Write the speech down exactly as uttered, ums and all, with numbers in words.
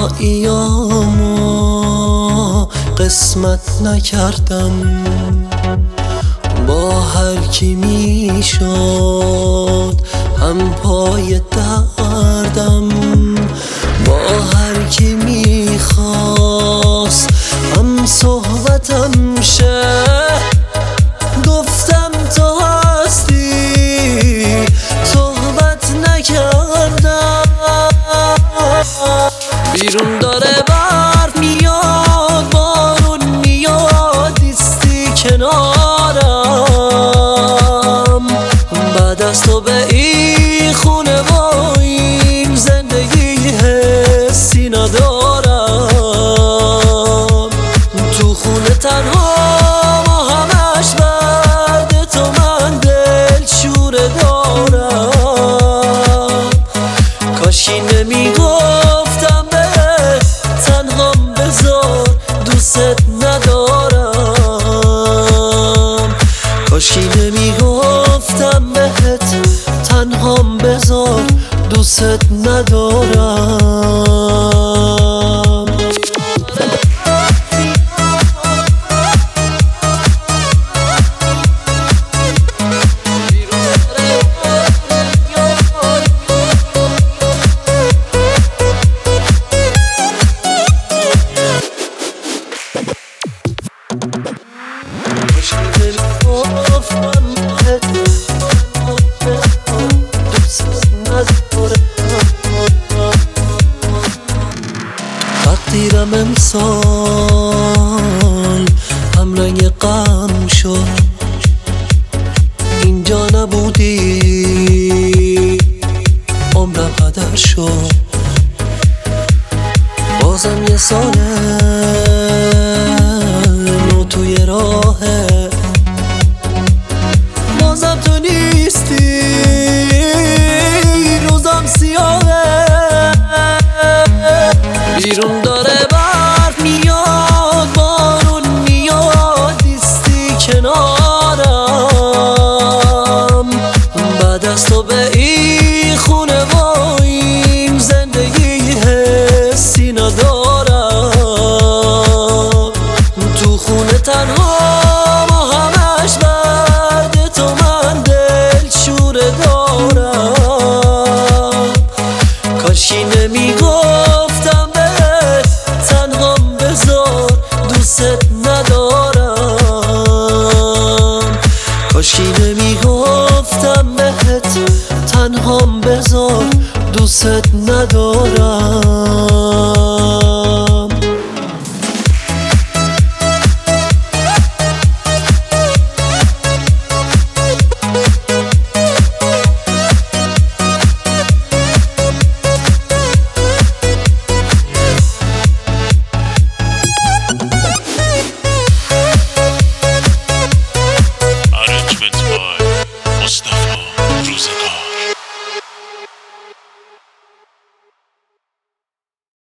تنهاییامو قسمت نکردم، با هر کی میشد هم پای دردم، با هر کی میخواست هم صحبتم شه. گفتم تو هستی صحبت نکردم. بیرون داره برف میاد، بارون میاد، ایستی کنارم. بعد از تو به این خونه و این زندگی حسی ندارم. تو خونه تنها و همش بعد تو من دل شوره دارم. کاشی نمیگفتم بهت تنهام بذار دوست ندارم. کاشی نمیگفتم بهت تنهام بذار دوست ندارم. تقدیرم امسال هم رنگ غم شد، اینجا نبودی عمرم هدر شد. بازم یه ساله نو توی راهه، بازم تو نیستی روزم سیاهه. بیرون داره برف میاد، بارون میاد، ایستی کنارم. بعد از تو به این خونه و این زندگی حسی ندارم. تو خونه تنها و همش بعد تو من دل شوره دارم. کاشی نمیگفتم بهت تنهام بذار دوست ندارم. کاشی نمیگفتم بهت تنهام بذار دوست ندارم.